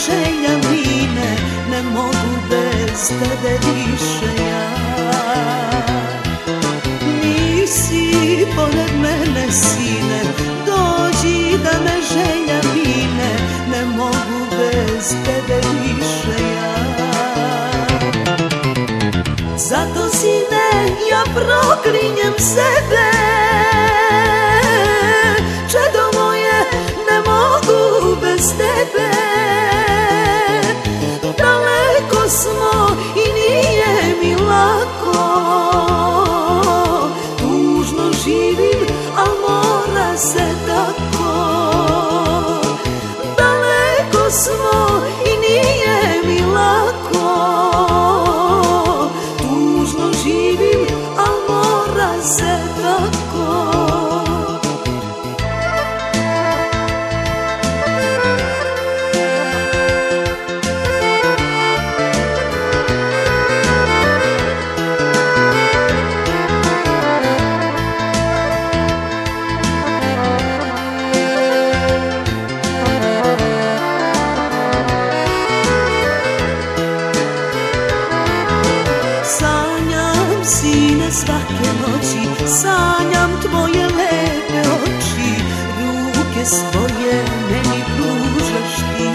želja mine, ne mogu bez tebe više ja. Nisi pored mene sine, dođi da me želja mine, ne mogu bez tebe više ja. Zato sine ja proklinjem sebe, čedo moje ne mogu bez tebe. Daleko smo i nije mi lako, tužno živim, al mora se tako. Daleko smo i nije mi lako, tužno živim, al mora se tako. Sine svake noći, sanjam tvoje lepe oči, ruke svoje meni pružaš ti.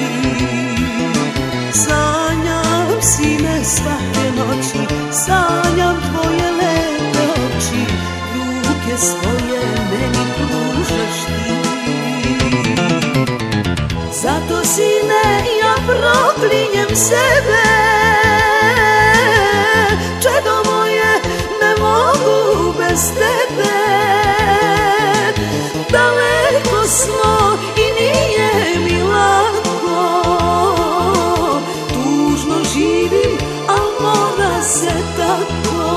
Sanjam sine svake noći, sanjam tvoje lepe oči, ruke svoje meni pružaš ti. Zato sine ja proklinjem sebe, čedo moje ne mogu bez tebe. Daleko smo i nije mi lako, tužno živim, al mora se tako.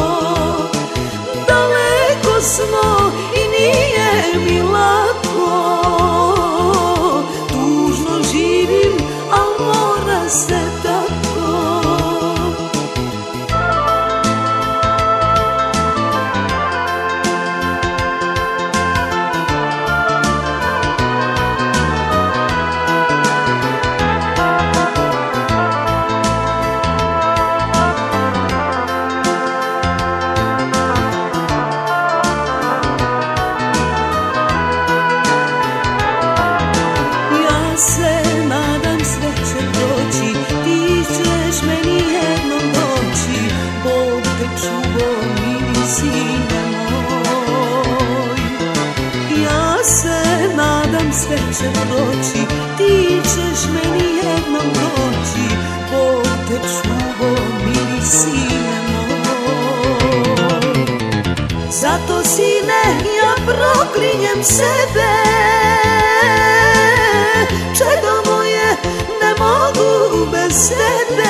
Daleko smo i nije mi lako, tužno živim, al mora se tako. Sve će proći, ti ćeš meni jednom doći, Bog te čuvo, mili sine moj. Zato sine ja proklinjem sebe, čedo moje ne mogu bez tebe.